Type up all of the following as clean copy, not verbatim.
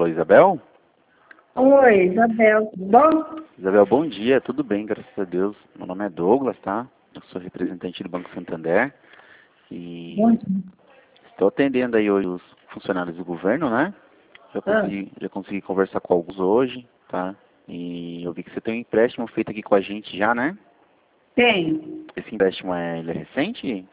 Alô, Isabel? Oi, Isabel, tudo bom? Isabel, bom dia, tudo bem, graças a Deus. Meu nome é Douglas, tá? Eu sou representante do Banco Santander Bom e dia. estou atendendo aí hoje os funcionários do governo, né? Ah, Já consegui conversar com alguns hoje, tá? E eu vi que você tem um empréstimo feito aqui com a gente já, né? tem. Esse empréstimo ele é recente?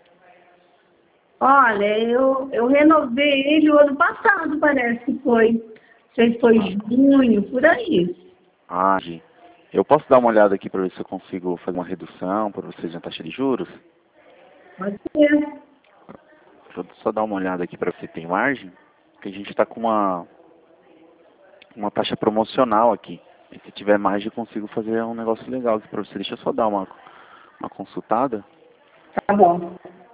Olha, eu renovei ele o ano passado, parece que foi. Não sei se foi junho, por aí. Gi, eu posso dar uma olhada aqui para ver se eu consigo fazer uma redução para vocês na taxa de juros? Pode ser. Deixa eu só dar uma olhada aqui para ver se tem margem, porque a gente está com uma taxa promocional aqui. E se tiver margem, eu consigo fazer um negócio legal aqui para você. Deixa eu só dar uma consultada. Tá bom.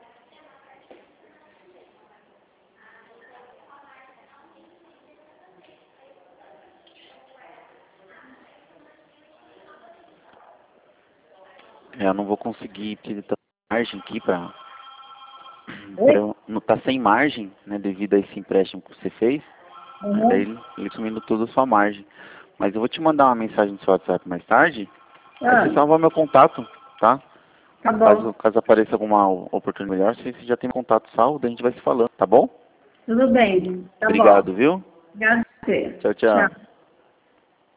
Eu não vou conseguir, porque ele tá sem margem aqui Oi? não tá sem margem, né, devido a esse empréstimo que você fez. Aí daí Uhum. ele sumindo toda a sua margem. Mas eu vou te mandar uma mensagem no seu WhatsApp mais tarde. Aí você Ah, salva meu contato, tá? tá bom. Caso apareça alguma oportunidade melhor, você já tem meu contato salvo, daí a gente vai se falando, tá bom? Tudo bem. Tá bom. Obrigado, viu? Obrigada a você. Tchau, Tchau. tchau.